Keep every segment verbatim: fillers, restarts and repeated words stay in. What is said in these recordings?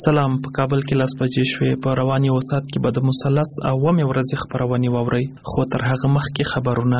سلام. په کابل کې لاس بجې شوې. په رواني وسات کې به د مثلث او ومې ورځې خپرونې واورئ، خو تر هغه مخکې خبرونه.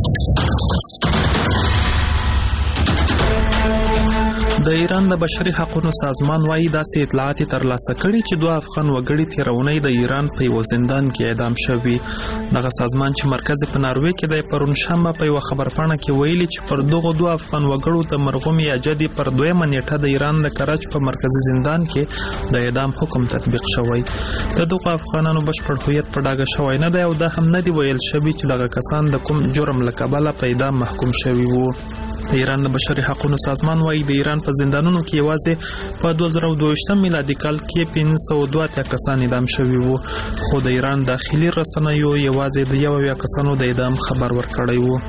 د ایران د بشري حقوقو سازمان وايي داسې اطلاعات ترلاسه کړي چې دوه افغان وګړي تیرونی د ایران په یو زندان کې اعدام شوي. دغه سازمان چې مرکز په ناروې کې د پرون شنبه په یو خبرپاڼه کې ویلي چې پر دغه دوه افغان وګړو د مرغوم یاجدي پر دویمه نیټه د ایران د کراچ په مرکزی زندان کې د اعدام حکم تطبیق شوی. د دغه افغانانو بشپړ هویت په ډاګه شوی نه دی او دا هم نه دی ویل شوی چې دغه کسان د کوم جرم له کبله په اعدام محکوم شوي وو. د ایران د بشري حقوقو سازمان وايي د ایران په زندانونو کې یوازې په دوه زره دوه ویشتم میلادي کال کې پنځه سوه دوه اتیا کسان اعدام شوي وو، خو د ایران داخلي رسنیو یوازې د یو اویا کسانو د اعدام خبر ورکړی وو.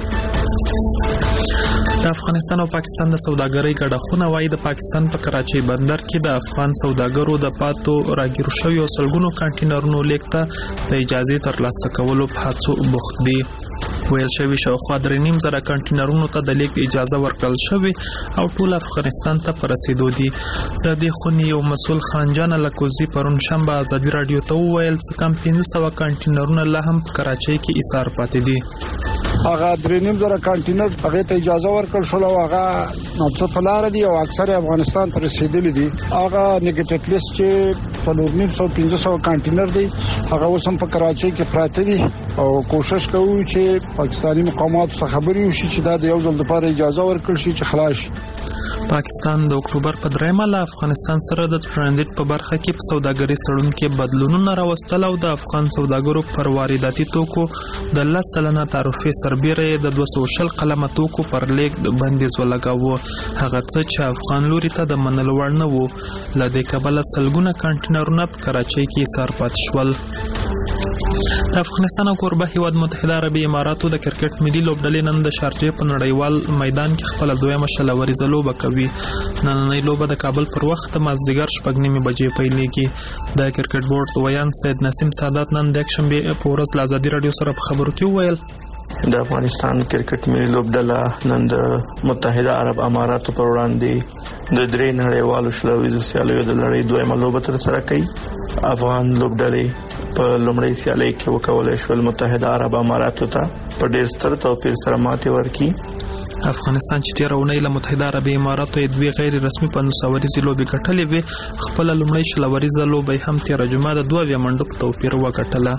د افغانستان او پاکستان د سوداګرۍ ګډه خونه وايي د پاکستان په کراچۍ بندر کې د افغان سوداګرو د پاتو راګیر شویو سلګونو کانټینرونو لیک ته د اجازه ترلاسه کولو په هڅو بوخت دي. ویل شوی شاوخوا درې نیم زره کانټینرونو ته د لیک اجازه ورکړل شوې او ټول افغانستان ته په رسیدو دي. د دې خونې یو مسؤل خانجان لکوزي پرون شنبه ازادي رادیو ته وویل چې کم پنځه سوه کانټینرونه لا هم په کراچۍ کې ایثار پاتې دي. هغه درې نیم زره کانټینر هغه ته اجازه ورکړل شو او هغه نوڅه فلار دي او اکثر افغانستان ته رسیدلي دي. هغه نیگیټیو لیست چې څلور نیم سوه پنځه سوه کانټینر دي هغه اوس هم په کراچۍ کې پراته دي او کوشش کوو چې پاکستاني مقامات څخه خبري وشي چې دا د یو ځل لپاره اجازه ورکړل شي چې خلاص شي. پاکستان د اکتوبر په دریمه له افغانستان سره د ترانزیت په برخه کې په سوداګریز تړون کې بدلونونه راوستل او د افغان سوداګرو پر وارداتي توکو د لس سلنه تعرفې سربیره د دوه سوه شل قلمه توکو پر لیک بندیز ولګاوه، هغه څه چې افغان لوري ته د منلو وړ نه وو. له دې کبله سلګونه کانټینرونه په کراچۍ کې ایثار پاتې شول. د افغانستان او کوربه هیواد متحده عربي اماراتو د کرکټ ملي لوبډلې نن د شارجې په نړیوال میدان کې خپل دویمه شلوریزه لوبه کوي. نننۍ لوبه د کابل پر وخت د مازدیګر شپږ نیمې بجې پیلېږي. د کرکټ بورډ ویان سید نسیم سادات نن د یکشنبې په ورځ له ازادي راډیو سره په خبرو کې وویل د افغانستان کرکټ ملي لوبډله نن د متحده عرب اماراتو پر وړاندې د درې نړیوالو شلوریزو سیالیو د لړۍ دویمه لوبه ترسره کوي. افغان لوبډلې په لومړۍ سیالۍ کې وکولای شول متحده عرب اماراتو ته په ډېر ستر توپیر سره ماتې ورکړي. افغانستان چې تېره اونۍ له متحده عربي اماراتو یې دوې غیر رسمي پنځوسوریزې لوبې ګټلې وې، خپله لومړۍ شلوریزه لوبه هم تېره جمعه د دوه اویا منډو په توپیر وګټله.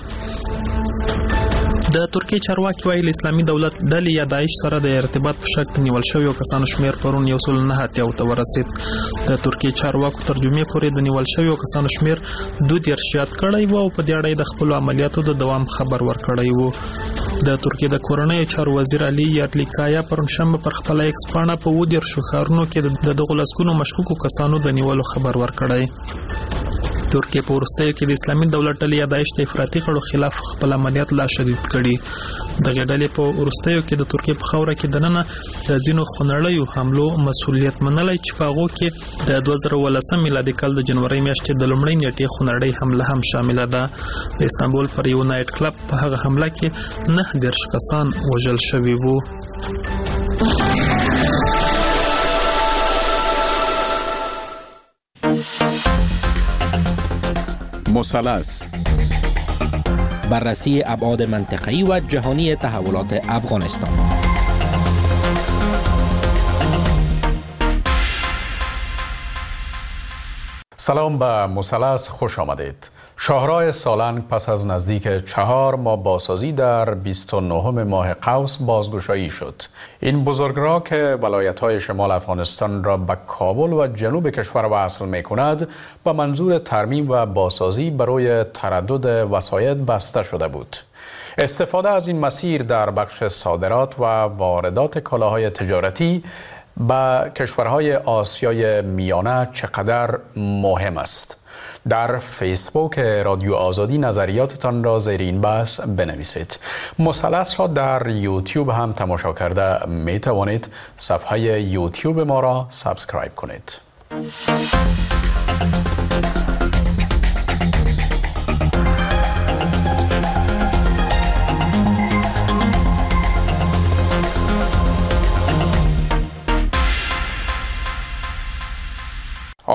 د ترکیې چارواکي وايي له اسلامي دولت ډلې یا داعش سره د ارتباط په شک نیول شویو کسانو شمېر پرون یو سل نه اتیاو ته ورسید. د ترکیې چارواکو تر جمعې پورې د نیول شویو کسانو شمېر دوه دېرش زیات کړی و او په دې اړه د خپلو عملیاتو د دوام خبر ورکړی و. د ترکیې د کورنیو چارو وزیر علي یارلیکایا پرون شنبه پر خپل ایکس پاڼه په اووه دېرشو ښارونو کې د دغو لسګونو مشکوکو کسانو د نیولو خبر ورکړی. ترکیه په وروستیو کې د اسلامي دولت ډلې یا داعش د افراطي غړو خلاف خپل عملیات لا شدید کړي. دغه ډلې په وروستیو کې د ترکیه په خاوره کې دننه د ځینو خونړیو حملو مسؤلیت منلی چې په هغو کې د دوه زره اوولسم میلادي کال د جنورۍ میاشتې د لومړۍ نیټې خونړۍ حمله هم شامله ده. د استانبول پر یو نایټ کلب په هغه حمله کې نهه دېرش کسان وژل شوي وو. مثلث بررسی ابعاد منطقه‌ای و جهانی تحولات افغانستان. سلام به مثلث، خوش آمدید. شاهراه سالنگ پس از نزدیک چهار ماه بازسازی در بیست و نهم ماه قوس بازگشایی شد. این بزرگراه که ولایت‌های شمال افغانستان را به کابل و جنوب کشور وصل می‌کند به منظور ترمیم و بازسازی برای تردد وسایط بسته شده بود. استفاده از این مسیر در بخش صادرات و واردات کالاهای تجارتی به کشورهای آسیای میانه چقدر مهم است؟ در فیسبوک رادیو آزادی نظریاتتان را زیر این بحث بنویسید. مثلث را در یوتیوب هم تماشا کرده می توانید. صفحه یوتیوب ما را سابسکرایب کنید.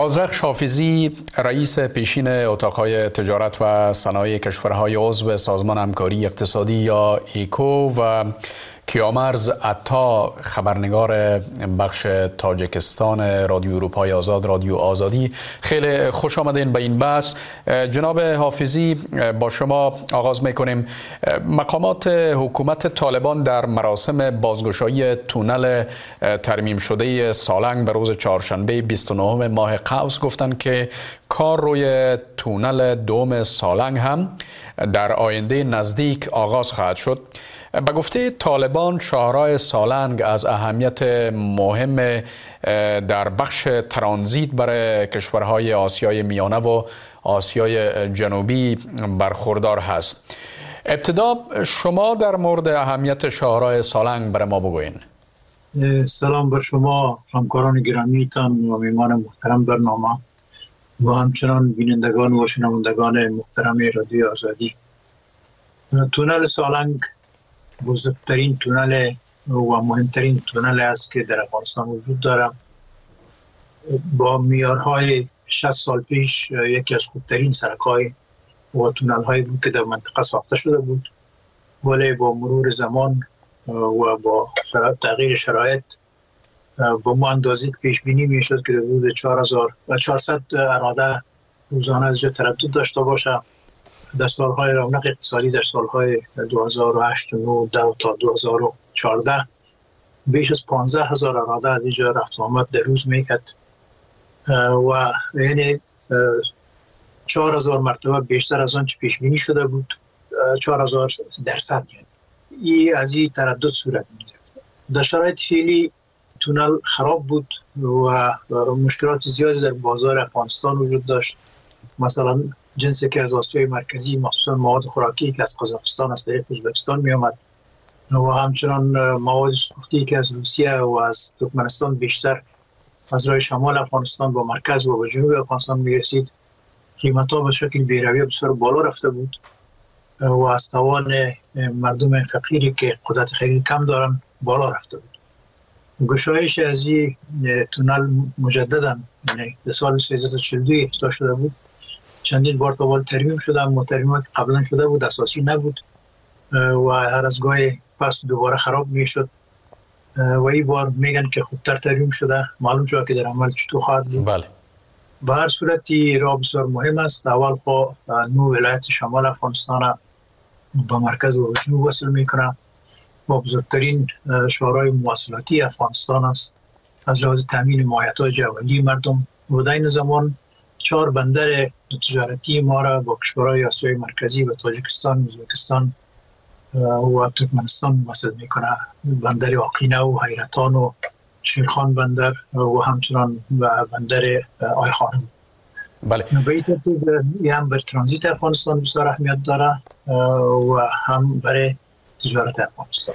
آذرخش حافظی رئیس پیشین اتاقهای تجارت و صنایع کشورهای عضو سازمان همکاری اقتصادی یا ایکو و کیامرز عطا خبرنگار بخش تاجیکستان رادیو اروپای آزاد رادیو آزادی، خیلی خوش آمدین به این بحث. جناب حافظی، با شما آغاز میکنیم. مقامات حکومت طالبان در مراسم بازگشایی تونل ترمیم شده سالنگ به روز چهارشنبه بیست و نهم ماه قوس گفتند که کار روی تونل دوم سالنگ هم در آینده نزدیک آغاز خواهد شد. به گفته طالبان شاهراه سالنگ از اهمیت مهم در بخش ترانزیت برای کشورهای آسیای میانه و آسیای جنوبی برخوردار هست. ابتدا شما در مورد اهمیت شاهراه سالنگ برای ما بگوین. سلام بر شما همکاران گرامیتان و میهمان محترم برنامه و همچنان بینندگان و شنوندگان محترم رادیو آزادی. تونل سالنگ بزرگترین تونل و مهمترین تونل است که در افغانستان وجود دارد. با معیارهای شصت سال پیش یکی از خوبترین سرک‌های و تونل‌هایی بود که در منطقه ساخته شده بود، ولی با مرور زمان و با تغییر شرایط با ما اندازه پیش بینی میشد که حدود چهار هزار و چهارصد اراده روزانه از جا تردد داشته باشه. در سالهای رونق اقتصادی در سالهای دو هزار و هشت و نه ده تا دو هزار و چهارده بیش از پانزده هزار اراده از اینجا رفت آمد در روز میکرد و یعنی چهار هزار مرتبه بیشتر از آنچه پیش بینی شده بود، چهار هزار درصد. یعنی این از این تردد صورت می‌گرفت. در شرایط فعلی تونل خراب بود و مشکلات زیادی در بازار افغانستان وجود داشت. مثلا جنسی که از آسیای مرکزی مخصوصا مواد خوراکی که از قزاقستان از طریق ازبکستان می آمد و همچنان مواد سوختی که از روسیه و از ترکمنستان بیشتر از راه شمال افغانستان با مرکز و به جنوب افغانستان می رسید، قیمت‌ها به شکل بی‌رویه بسیار بالا رفته بود و از توان مردم فقیری که قدرت خرید کم دارن بالا رفته بود. گشایش از این تونل مجددا یعنی در سال سیزده و چهل و دو افتتاح شده بود. چندین بار تا ترمیم شده، اما ترمیمات که قبلا شده بود اساسی نبود و هر از گاهی پس دوباره خراب می شد و این بار میگن که خوبتر ترمیم شده. معلوم شد که در عمل چطور خواهد بود. بله. به هر صورت راه بسیار مهم است. اول خو نو ولایت شمال افغانستان با مرکز و جنوب وصل میکنه و بزرگترین شاهراه مواصلاتی افغانستان است از لحاظ تامین مایحتاج اولیه مردم. و در این زمان چهار بندر تجارتی ما را با کشورهای آسیای مرکزی و تاجیکستان، ازبکستان و ترکمنستان وصل میکنه. بندر آقینه و حیرتان و شیرخان بندر و همچنان بندر آی خانم. بله. به این ترتیب هم بر ترانزیت افغانستان بسیار اهمیت داره و هم برای تجارت افغانستان.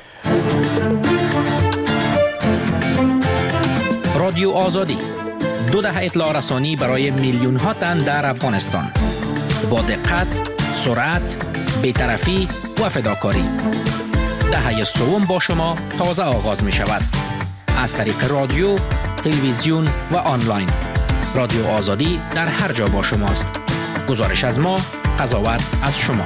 رادیو آزادی، دو دهه اطلاع رسانی برای میلیون ها تن در افغانستان، با دقت، سرعت، بی‌طرفی و فداکاری. دهه سوم با شما تازه آغاز می شود. از طریق رادیو، تلویزیون و آنلاین. رادیو آزادی در هر جا با شماست. گزارش از ما، قضاوت از شما.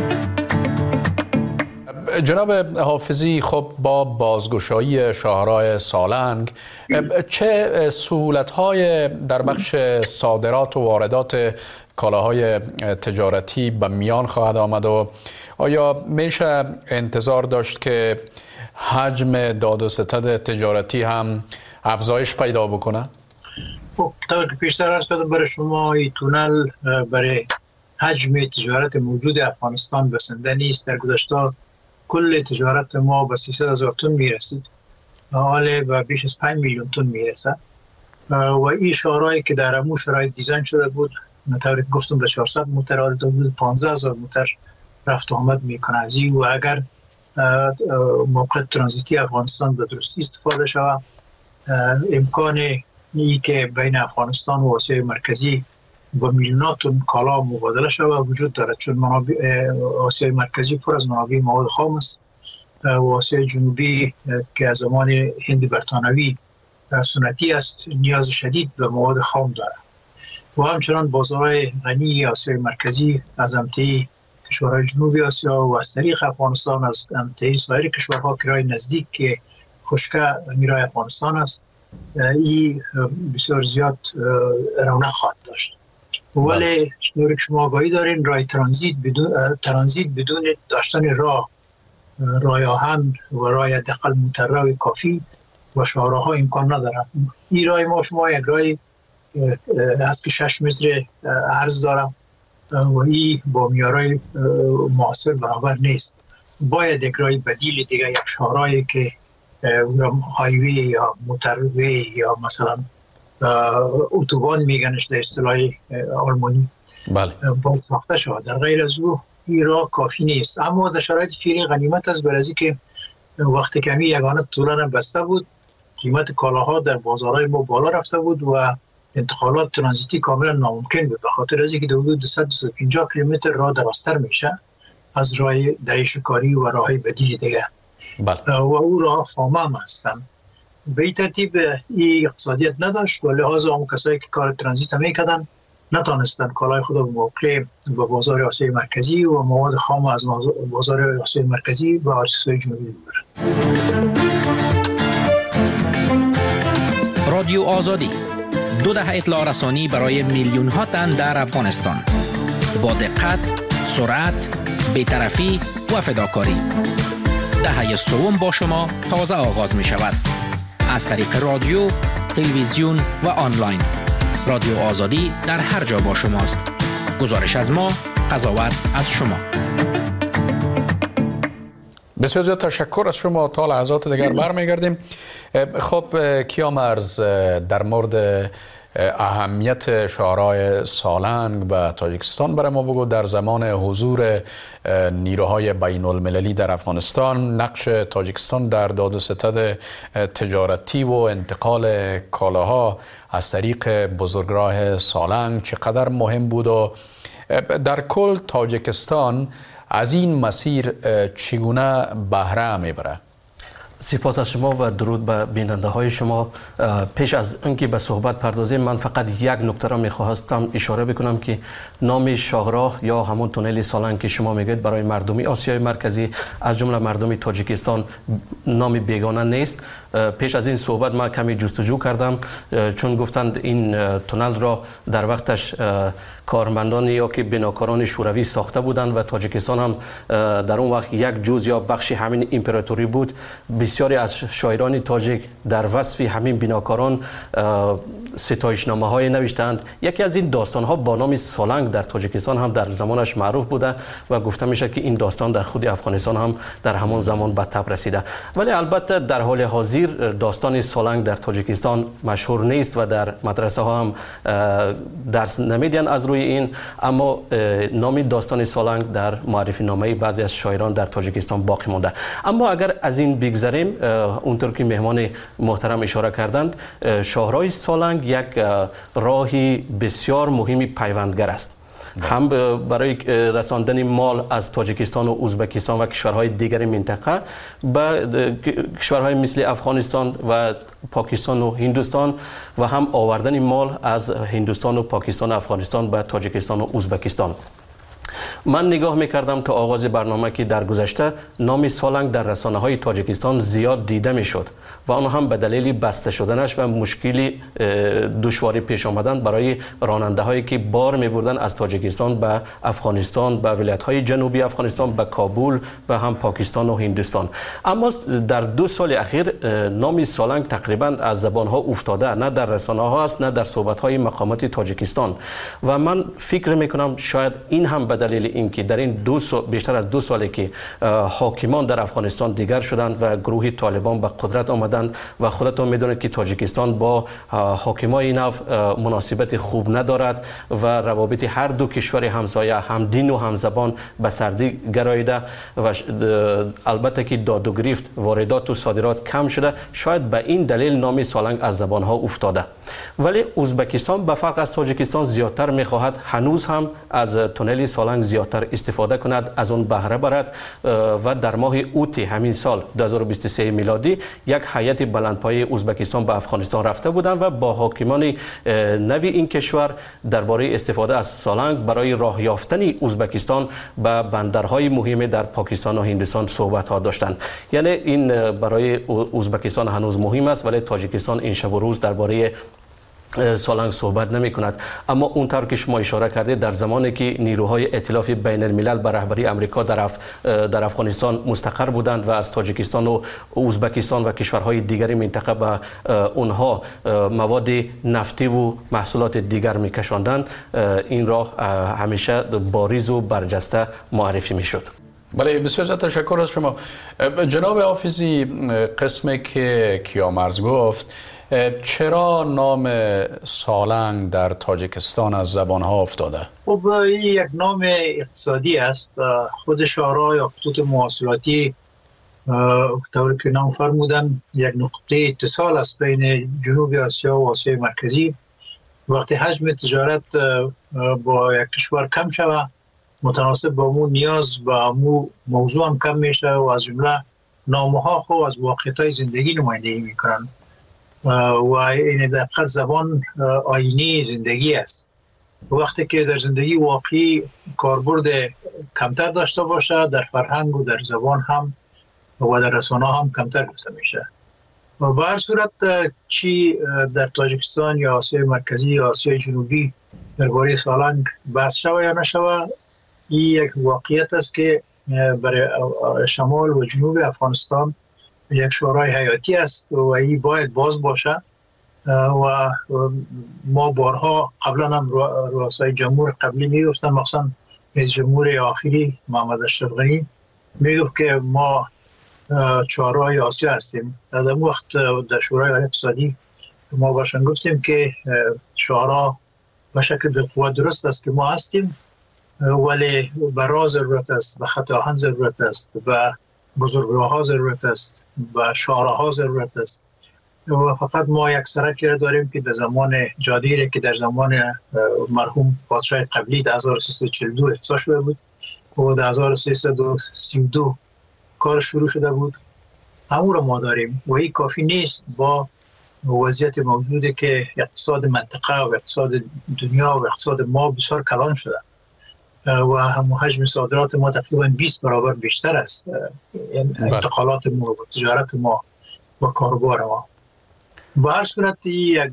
جناب حافظی، خب با بازگشایی شاهراه سالنگ چه سهولت‌های در بخش صادرات و واردات کالاهای تجارتی به میان خواهد آمد و آیا میشه انتظار داشت که حجم داد و ستد تجارتی هم افزایش پیدا بکنه؟ خب طور که پیشتر عرض کردم برای شما، این تونل برای حجم تجارت موجود افغانستان بسنده نیست. در گذشته کل تجارت ما به سیصد هزار تن میرسید، حالا به بیش از پنج میلیون تن میرسه و این شاهراهی که در امو شرایط دیزاین شده بود، طوری که گفتم به چهارصد موتر حالا بود پانزده هزار موتر رفت و آمد میکنه از این. و اگر موقع ترانزیتی افغانستان به درستی استفاده شود، امکان ای که بین افغانستان و آسیای مرکزی با میلیونات تن کالا مبادله شود وجود دارد، چون منابع آسیای مرکزی پر از منابع مواد خام است و آسیای جنوبی که از زمان هند برطانوی سنتی است نیاز شدید به مواد خام دارد. و همچنان بازارهای غنی آسیای مرکزی از امتحی کشورهای جنوبی آسیا و از طریق افغانستان از امتحی سایر کشورها که راه نزدیک که خشکه میرای افغانستان است، این بسیار زیاد رونق خواهد داشت. ولی شنور که شما آگاهی دارین راه ترانزیت بدون ترانزیت بدون داشتن راه راه آهن و راه حداقل مترو کافی و شاهراها امکان ندارد. این راه ما شما یک راه از که شش متر عرض دارد و این با معیارهای معاصر برابر نیست. باید یک راه بدیل دیگه، یک شاهراهی که هایوی یا موتروی یا مثلا اتوبان میگنش در اصطلاح آلمانی بله باید ساخته شود. در غیر از او این راه کافی نیست. اما در شرایط فعلی غنیمت است، برای که وقتی کمی یگانه طولان بسته بود قیمت کالاها در بازارهای ما بالا رفته بود و انتقالات ترانزیتی کاملا ناممکن بود، به خاطر از اینکه حدود دویست تا دویست و پنجاه کیلومتر راه درازتر میشه از راه دریچه‌کاری و راههای بدیل دیگه. بله. و او راه خامه هم هستن. به این ترتیب این اقتصادیت نداشت و لحاظا هم کسایی که کار ترانزیت هم میکردن نتانستن کالای خود به موقع به بازار آسیای مرکزی و مواد خام از بازار آسیای مرکزی و آسیای جنوبی ببرن. رادیو آزادی، دو دهه اطلاع رسانی برای میلیون ها تن در افغانستان. با دقت، سرعت، بی‌طرفی و فداکاری. دهه سوم با شما تازه آغاز می شود. از طریق رادیو، تلویزیون و آنلاین. رادیو آزادی در هر جا با شماست. گزارش از ما، قضاوت از شما. بسیار زیاد تشکر از شما. تا لحظات دیگر برمیگردیم. خب کیامرز، در مورد اهمیت شاهراه سالنگ به تاجیکستان برای ما بگو. در زمان حضور نیروهای بین المللی در افغانستان، نقش تاجیکستان در داد و ستد تجارتی و انتقال کالاها از طریق بزرگراه سالنگ چقدر مهم بود و در کل تاجیکستان از این مسیر چگونه بهره میبره؟ سپاس از شما و درود به بیننده های شما. پیش از اینکه به صحبت پردازیم، من فقط یک نکته را میخواستم اشاره بکنم که نام شاهراه یا همون تونل سالنگ که شما میگید برای مردمی آسیای مرکزی از جمله مردمی تاجیکستان نام بیگانه نیست. پیش از این صحبت ما کمی جستجو کردم، چون گفتند این تونل را در وقتش کارمندان یا که بناکاران شوروی ساخته بودند و تاجیکستان هم در اون وقت یک جزء یا بخشی همین امپراتوری بود. بسیاری از شاعران تاجیک در وصف همین بناکاران ستایشنامه های نوشتند. یکی از این داستان ها با نام سالنگ در تاجیکستان هم در زمانش معروف بوده و گفته میشه که این داستان در خود افغانستان هم در همان زمان به تب رسیده. ولی البته در حال حاضر داستان سالنگ در تاجیکستان مشهور نیست و در مدرسه ها هم درس نمیدن از روی این، اما نام داستان سالنگ در معرفی نامه بعضی از شاعران در تاجیکستان باقی مونده. اما اگر از این بگذریم، اونطور که مهمان محترم اشاره کردند، شاهراه سالنگ یک راهی بسیار مهمی پیوندگر است، هم برای رساندن مال از تاجیکستان و ازبکستان و کشورهای دیگر منطقه به کشورهای مثل افغانستان و پاکستان و هندوستان و هم آوردن مال از هندوستان و پاکستان و افغانستان به تاجیکستان و ازبکستان. من نگاه میکردم تا آغاز برنامه که در گذشته نام سالنگ در رسانه های تاجیکستان زیاد دیده میشد و آن هم به دلیل بسته شدنش و مشکلی دشواری پیش آمدن برای راننده هایی که بار میبردن از تاجیکستان به افغانستان، به ولایت های جنوبی افغانستان، به کابل و هم پاکستان و هندوستان. اما در دو سال اخیر نام سالنگ تقریبا از زبان ها افتاده، نه در رسانه ها است نه در صحبت های مقامات تاجیکستان. و من فکر میکنم شاید این هم به دلیل اینکه در این دو سال بیشتر از دو ساله که حاکمان در افغانستان دیگر شدند و گروه طالبان به قدرت آمدند و خودتون میدونید که تاجیکستان با حاکمان این نو مناسبت خوب ندارد و روابط هر دو کشور همسایه هم دین و هم زبان به سردی گراییده و البته که داد و گریفت واردات و صادرات کم شده. شاید به این دلیل نام سالنگ از زبان ها افتاده. ولی ازبکستان به فرق از تاجیکستان زیادتر میخواهد هنوز هم از تونل سالنگ زیاد زیادتر استفاده کند، از اون بهره برد و در ماه اوت همین سال دو هزار و بیست و سه میلادی یک هیئت بلندپایه ازبکستان به افغانستان رفته بودند و با حاکمان نوی این کشور درباره استفاده از سالنگ برای راه یافتن ازبکستان به بندرهای مهم در پاکستان و هندوستان صحبت ها داشتند. یعنی این برای ازبکستان هنوز مهم است، ولی تاجیکستان این شب و روز درباره سالنگ صحبت نمی کند. اما اونطور که شما اشاره کردید، در زمانی که نیروهای ائتلاف بین الملل به رهبری امریکا در, اف... در افغانستان مستقر بودند و از تاجیکستان و ازبکستان و کشورهای دیگری منطقه به اونها مواد نفتی و محصولات دیگر می کشاندند، این راه همیشه باریز و برجسته معرفی می شد. بله، بسیار زیاد تشکر از شما جناب حافظی. قسمی که کیامرز گفت، چرا نام سالنگ در تاجیکستان از زبانها افتاده؟ خب این یک نام اقتصادی است. خود شورای یا خطوط مواصلاتی طوری که نام فرمودن یک نقطه اتصال است بین جنوب آسیا و آسیای مرکزی. وقتی حجم تجارت با یک کشور کم شود، متناسب با مو نیاز با مو موضوع هم کم میشه و از جمله نامها خو از واقعیت‌های زندگی نمایندگی میکنن و این دقیقاً زبان آینه زندگی است. وقتی که در زندگی واقعی کاربرد کمتر داشته باشه، در فرهنگ و در زبان هم و در رسانه هم کمتر گفته میشه. و به هر صورت چی در تاجیکستان یا آسیای مرکزی یا آسیای جنوبی درباره سالنگ بحث شوه یا نشوه، این یک واقعیت است که برای شمال و جنوب افغانستان یک شورای حیاتی است و این باید باز باشه. و ما بارها قبلا هم رؤسای جمهور قبلی میگفتن، مخصوصا رئیس جمهور آخری محمد اشرف غنی میگفت که ما چهارراه آسیا هستیم. در وقت در شورای اقتصادی ما باشن گفتیم که شورا به شکل به قوت درست است که ما هستیم، ولی به راه ضرورت است، به خط آهن ضرورت است، به بزرگراه ها ضرورت است، به شاهراها ضرورت است. و فقط ما یک سرکی را داریم که در زمان جادیره که در زمان مرحوم پادشاه قبلی در هزار و سیصد و چهل و دو افتتاح شده بود و در هزار و سیصد و سی و دو کار شروع شده بود، همون را ما داریم و این کافی نیست با وضعیت موجوده که اقتصاد منطقه و اقتصاد دنیا و اقتصاد ما بسیار کلان شده و هم حجم صادرات ما تقریبا بیست برابر بیشتر است. انتقالات ما و تجارت ما و کاروبار ما. به هر صورت یک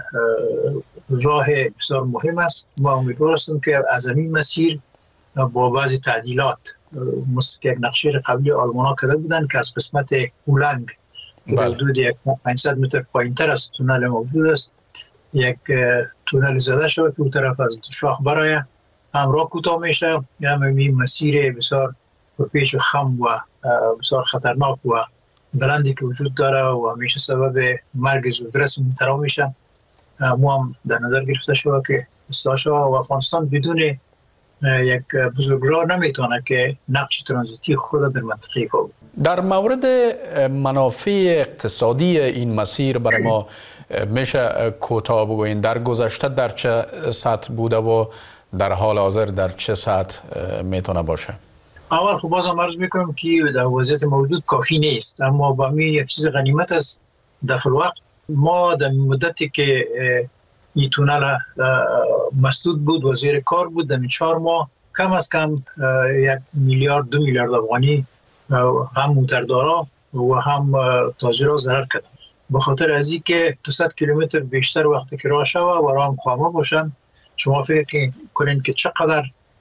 راه بسیار مهم است. ما امیدوار هستیم که از این مسیر با بعضی تعدیلات، مثل که یک نقشه قبلی آلمان ها کرده بودن که از قسمت اولنگ که حدود پانصد متر پایینتر از تونل موجود است، یک تونل زده شده که اون طرف از شاخ برای همراه کوتاه میشه. یعنی مسیر بسیار پیچ و خم و بسیار خطرناک و بلندی که وجود داره و همیشه سبب مرگ زودرس مبتلا میشه. ما هم در نظر گرفته شده که اصلاح شده و افغانستان بدون یک بزرگراه نمیتونه که نقش ترانزیتی خود در منطقه ایفا بود. در مورد منافع اقتصادی این مسیر برای ما میشه کوتاه بگوین، در گذشته در چه سطح بوده و در حال حاضر در چه سطح میتونه باشه؟ اول خب بازم عرض میکنم که در وضعیت موجود کافی نیست، اما با می یک چیز غنیمت است. در وقت ما در مدتی که این تونل مسدود بود و زیر کار بود، در چهار ماه کم از کم یک میلیارد دو میلیارد افغانی هم موتردارا و هم تاجرها ضرر کردن، به خاطر از این که دویست کیلومتر بیشتر وقتی که راه شوه و راه هم خامه باشن. شما فکر کنین که چقدر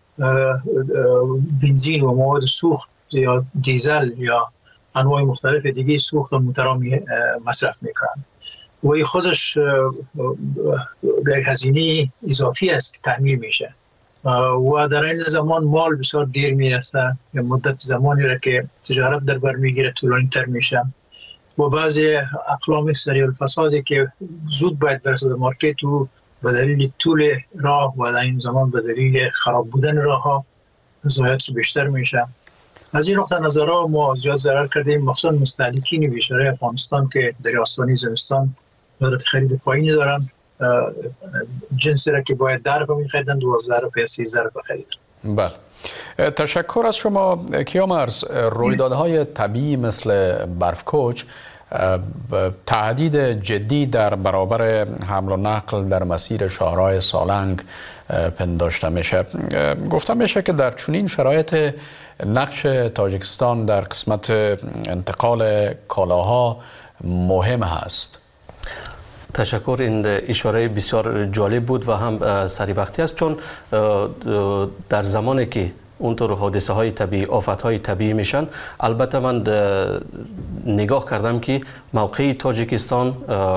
بنزین و مواد سوخت یا دیزل یا انواع مختلف دیگه سوخت و موترها مصرف میکنن و این خودش یک هزینه اضافی است که تعمیر میشه و در این زمان مال بسیار دیر میرسه، مدت زمانی را که تجارت در بر میگیره طولانی تر میشه و بعضی اقلام سریع الفسادی که زود باید برسه در مارکت و به دلیل طول راه و در این زمان به دلیل خراب بودن راه ها ضایعات بیشتر میشه. از این نقطه نظر ما زیاد ضرر کردیم، مخصوصا مستهلکین بیشتر افغانستان که در آستانه زمستان قدرت خرید پایینی دارن، جنسی را که باید در رو میخریدن دوازده روپیه سیزده روپیه خریدن. بله، تشکر از شما. کیامرز، رویدادهای طبیعی مثل برفکوچ تهدید جدی در برابر حمل و نقل در مسیر شاهراه سالنگ پنداشته میشه. گفته میشه که در چنین شرایط نقش تاجیکستان در قسمت انتقال کالاها مهم هست. تشکر. این اشاره بسیار جالب بود و هم سری وقتی است، چون در زمانی که اونطور حادثه های طبیعی، آفت های طبیعی میشن، البته من نگاه کردم که موقع تاجیکستان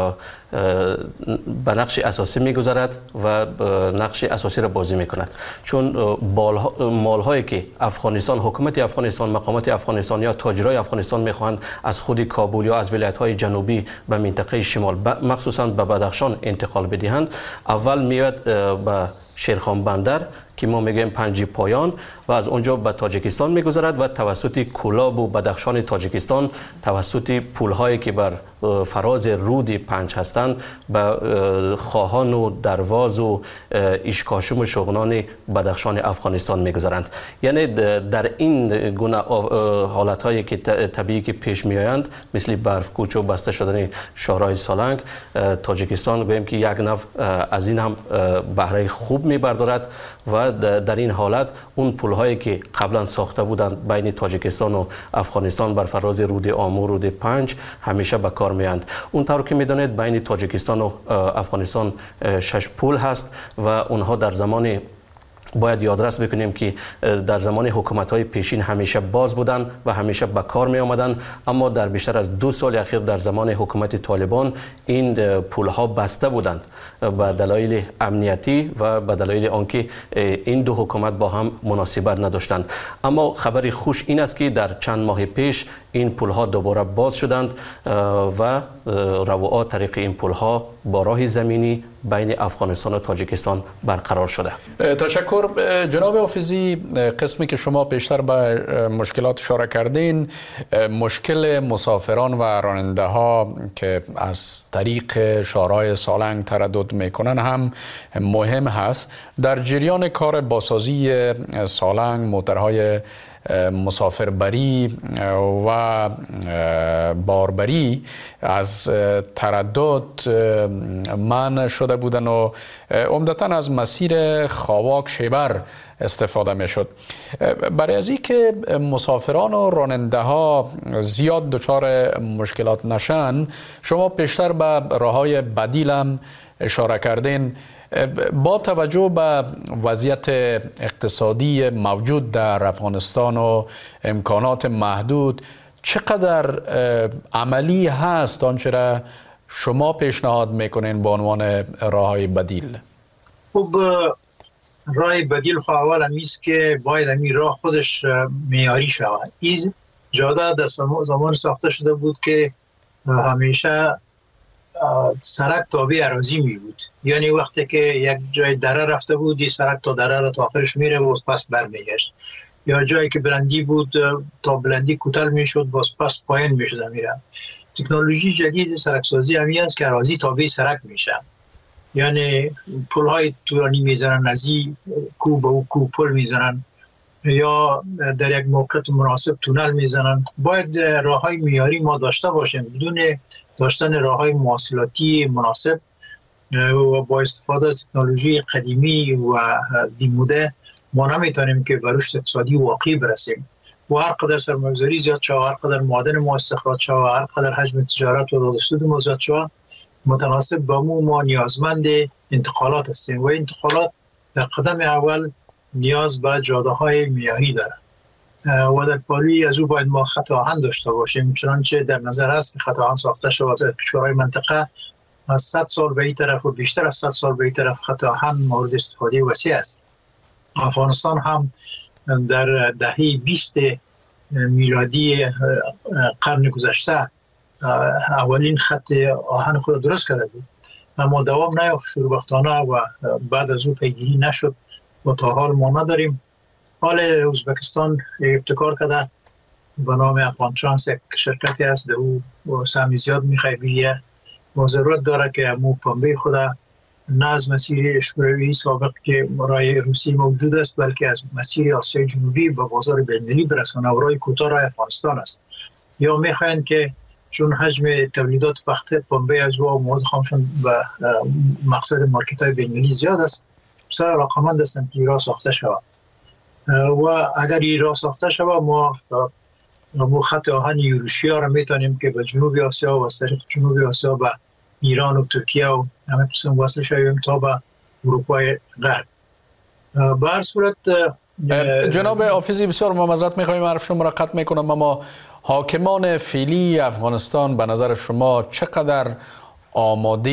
به نقش اساسی میگذارد و نقش اساسی را بازی میکند، چون مال هایی که افغانستان، حکومت افغانستان، مقامات افغانستان یا تاجرای افغانستان میخواهند از خود کابل یا از ولایت های جنوبی به منطقه شمال مخصوصا به بدخشان انتقال بدهند، اول میاد به شیرخان بندر که ما میگیم پنجی پایان و از اونجا به تاجیکستان میگذرد و توسط کولاب و بدخشان تاجیکستان توسط پولهایی که بر فراز رود پنج هستند به خواهان و درواز و ایشکاشم و شغنان بدخشان افغانستان میگذرند. یعنی در این گونه حالتهایی که طبیعی که پیش میآیند مثل برف کوچ و بسته شدن شاهراه سالنگ، تاجیکستان گویم که یک نوع از این هم بهره خوب میبردارد و در این حالت اون پل‌هایی که قبلا ساخته بودند بین تاجیکستان و افغانستان بر فراز رود آمو، رود پنج همیشه به کار میاند. اون طور که میدانید بین تاجیکستان و افغانستان شش پل هست و اونها در زمان باید یادرس بکنیم که در زمان حکومت‌های پیشین همیشه باز بودند و همیشه به کار می آمدند، اما در بیشتر از دو سال اخیر در زمان حکومت طالبان این پل‌ها بسته بودند به دلایل امنیتی و به دلایل آنکه این دو حکومت با هم مناسبت نداشتند. اما خبری خوش این است که در چند ماه پیش این پل‌ها دوباره باز شدند و رواعات طریق این پل‌ها با راه زمینی بین افغانستان و تاجیکستان برقرار شده. تشکر جناب حافظی. قسمی که شما پیشتر به مشکلات اشاره کردین، مشکل مسافران و راننده ها که از طریق شاهراه سالنگ تردد میکنن هم مهم هست. در جریان کار بازسازی سالنگ، موترهای مسافربری و باربری از تردد منع شده بودن و عمدتاً از مسیر خاواک شیبر استفاده می شد. برای از این که مسافران و راننده ها زیاد دچار مشکلات نشن، شما پیشتر به راههای بدیل هم اشاره کردین. با توجه به وضعیت اقتصادی موجود در افغانستان و امکانات محدود، چقدر عملی هست آنچه را شما پیشنهاد میکنین به عنوان راههای بدیل؟ خب راه بدیل خب اول همیست که باید همی راه خودش معیاری شود. این جاده در زمان ساخته شده بود که همیشه سرک تابع اراضی می بود، یعنی وقتی که یک جای دره رفته بود این سرک تا دره را تا آخرش میره و پس برمیگشت، یا جایی که بلندی بود تا بلندی کوتاه میشد باز پس پایین میشد میره. تکنولوژی جدید سرکسازی همی است که اراضی تابع سرک میشه، یعنی پل های طولانی میزنن، از این کو به او کو پل میزنن یا در یک موقعیت مناسب تونل میزنن. باید راه های معیاری ما داشته باشیم، بدون داشتن راه های مواصلاتی مناسب و با استفاده از تکنولوژی قدیمی و دیموده ما نمیتونیم که به رشد اقتصادی واقعی برسیم. و هر قدر سرمایه‌گذاری زیاد شود، هر قدر معادن ما استخراج شود، هر قدر حجم تجارت و داده‌سود ما زیاد شود، متناسب با مو ما نیازمند انتقالات هستیم و انتقالات در قدم اول نیاز به جاده های معیاری دارند و در پالی از او باید ما خط آهن داشته باشیم، چنانچه در نظر است که خط آهن ساخته شود در کشورهای منطقه از صد سال به این طرف و بیشتر از صد سال به این طرف خط آهن مورد استفاده وسیع است. افغانستان هم در دهه بیست میلادی قرن گذشته اولین خط آهن خود درست کرده بود، اما دوام نیافت شوربختانه و بعد از او پیگیری نشد و تا حال ما نداریم. حال ازبکستان ابتکار کرده به نام افغانترانس، یک شرکتی است در او سهمی زیاد میخوای بگیره و ضرورت داره که مو پنبه خود نه از مسیر شوروی سابق که رای روسی موجود است، بلکه از مسیر آسیای جنوبی به بازار بین‌المللی برسانه و رای کوتاه رای افغانستان است. یا میخواین که چون حجم تولیدات پخته پنبه از و مواد خامشون به مقصد مارکت های بین‌المللی زیاد است، بسیار علاقمند هستند که ایران ساخته شود و اگر ایران ساخته شود ما مو خط آهن یوروشیا را میتونیم که به جنوب آسیا و از طریق جنوب آسیا به ایران و ترکیه و همه قسم وصل شویم تا به اروپای غرب. به هر صورت جناب حافظی بسیار معذرت میخوایم حرف شما را قطع میکنم، اما حاکمان فعلی افغانستان به نظر شما چقدر آماده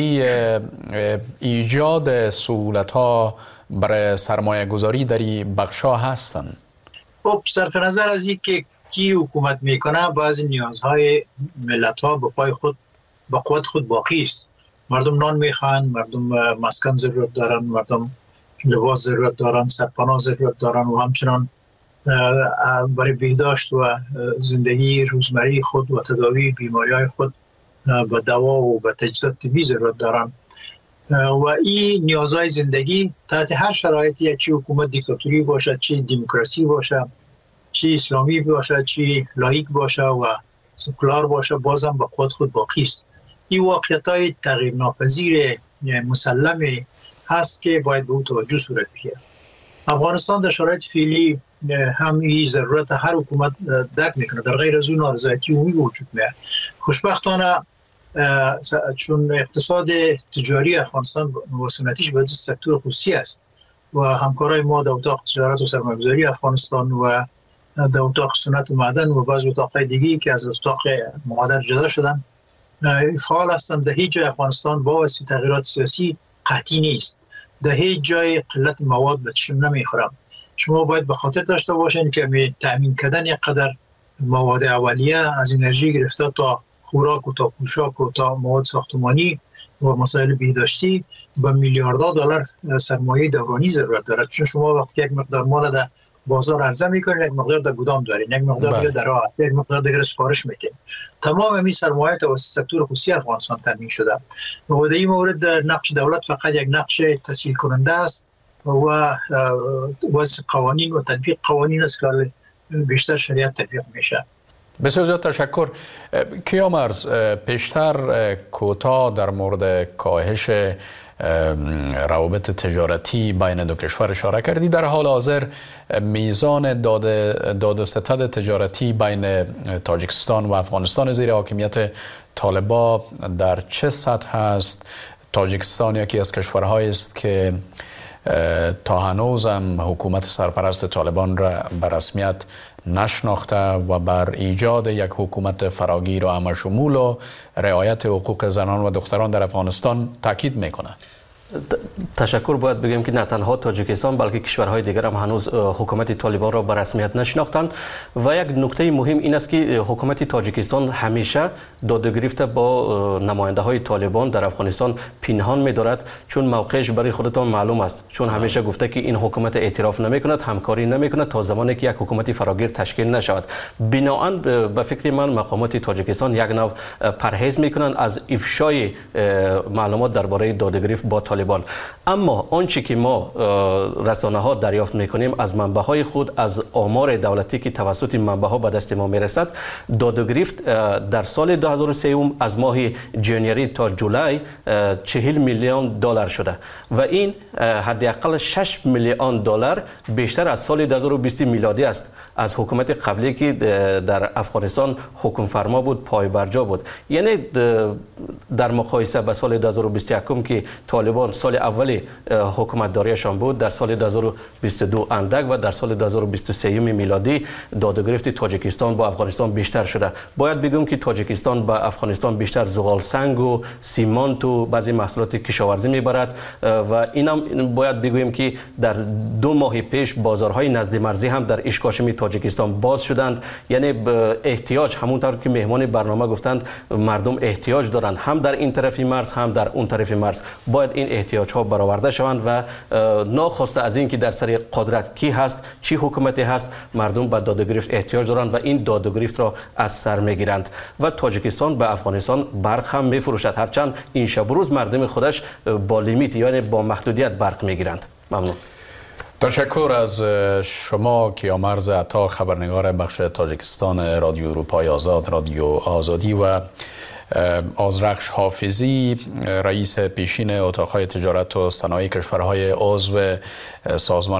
ایجاد سهولت ها برای سرمایه گذاری در این بخش ها هستند؟ خب صرف نظر از این که کی حکومت میکنه، بعضی نیازهای ملت ها به پای خود با قوت خود باقی است. مردم نان میخوان، مردم مسکن ضرورت دارن، مردم لباس ضرورت دارن، سرپناه ضرورت دارن و همچنان برای بهداشت و زندگی روزمره خود و تداوی بیماری های خود به دوا و به تجهیزات طبی ضرورت دارن و این نیازهای زندگی تحت هر شرایطی، چه حکومت دیکتاتوری باشه، چه دموکراسی باشه، چه اسلامی باشه، چه لایک باشه و سکولار باشه، بازم به قوت خود باقی است. این واقعیت های تغییر ناپذیر مسلم هست که باید به او توجه صورت بگیرد. افغانستان در شرایط فعلی هم این ضرورت هر حکومت درک میکنه، در غیر از اون نارضایتی عمومی وجود میاد. خوشبختانه چون اقتصاد تجاری افغانستان وسنتیش به سکتور خصوصی است و همکارای ما در اتاق تجارت و سرمایه‌گذاری افغانستان و در اتاق صنعت معدن و بعض اتاق‌های دیگه که از اتاق معادن جدا شدن فعال هستند. در هیچ جای افغانستان با واسطه تغییرات سیاسی قحطی نیست، در هیچ جای قلت مواد به چشم نمیخورم. شما باید به خاطر داشته باشین که می تامین کردن یک قدر مواد اولیه از انرژی گرفته تا خوراک و تا پوشاک و تا مواد ساختمانی و مسائل بهداشتی به میلیاردها دلار سرمایه دورانی ضرورت دارد. چون شما وقتی که یک مقدار مال در بازار عرضه میکنید، یک مقدار در گودام دارید، یک مقدار دیگه در راه، یک مقدار دیگه سفارش میدید. تمام این سرمایه توسط سکتور خصوصی افغانستان تامین شده و در این مورد نقش دولت فقط یک نقش تسهیل کننده است و وضع قوانین و تطبیق قوانین است که بیشتر شریعت تطبیق میشه. بسیار زیاد تشکر. کیامرز، پیشتر کوتاه در مورد کاهش روابط تجارتی بین دو کشور اشاره کردی. در حال حاضر میزان داد داد و ستد تجارتی بین تاجیکستان و افغانستان زیر حاکمیت طالبان در چه سطح است؟ تاجیکستان یکی از کشورهایی است که تا هنوز هم حکومت سرپرست طالبان را به رسمیت نشناخته و بر ایجاد یک حکومت فراگیر و همشمول و رعایت حقوق زنان و دختران در افغانستان تاکید میکنه. تشکر. باید بگیم که نه تنها تاجیکستان بلکه کشورهای دیگر هم هنوز حکومت طالبان را به رسمیت نشناختند و یک نکته مهم این است که حکومت تاجیکستان همیشه دادگریفت با نماینده های طالبان در افغانستان پنهان می‌دارد، چون موقعش برای خودتان معلوم است، چون همیشه گفته که این حکومت اعتراف نمی‌کند، همکاری نمی‌کند تا زمانی که یک حکومت فراگیر تشکیل نشود. بنابراین به فکر من مقامات تاجیکستان یک نوع پرهیز می‌کنند از افشای معلومات درباره دادگریفت با طالبان. اما آنچه که ما رسانه ها دریافت میکنیم از منبع های خود، از آمار دولتی که توسط منبع ها به دست ما میرسد، دادگریفت در سال دو هزار و سه از ماه ژانویه تا جولای چهل میلیون دلار شده و این حداقل شش میلیون دلار بیشتر از سال دو هزار و بیست میلادی است، از حکومت قبلی که در افغانستان حکم فرما بود، پای برجا بود. یعنی در مقایسه با سال دو هزار و بیست و یک که طالبان سال اولی حکومت داریشان بود، در سال دو هزار و بیست و دو اندک و در سال دو هزار و بیست و سه میلادی دادگرفت تاجیکستان با افغانستان بیشتر شده. باید بگم که تاجیکستان با افغانستان بیشتر زغال سنگ و سیمانت و بعضی محصولات کشاورزی میبرد و اینم باید بگویم که در دو ماه پیش بازارهای نزد مرزی هم در اشکاشمی تاجیکستان باز شدند. یعنی احتیاج، همونطور که مهمان برنامه گفتند، مردم احتیاج دارند هم در این طرف مرز هم در اون طرف مرز. باید این احتیاج ها برآورده شوند و ناخواسته از اینکه در سر قدرت کی هست، چی حکومتی هست، مردم به دادگرفت احتیاج دارند و این دادگرفت را از سر میگیرند و تاجیکستان به افغانستان برق هم میفروشد، هرچند این شب روز مردم خودش با لیمیت یعنی با محدودیت برق میگیرند. ممنون. تشکر از شما کیامرز عطا، خبرنگار بخش تاجیکستان رادیو اروپای آزاد، رادیو آزادی، و آذرخش حافظی، رئیس پیشین اتاقهای تجارت و صنایع کشورهای عضو سازمان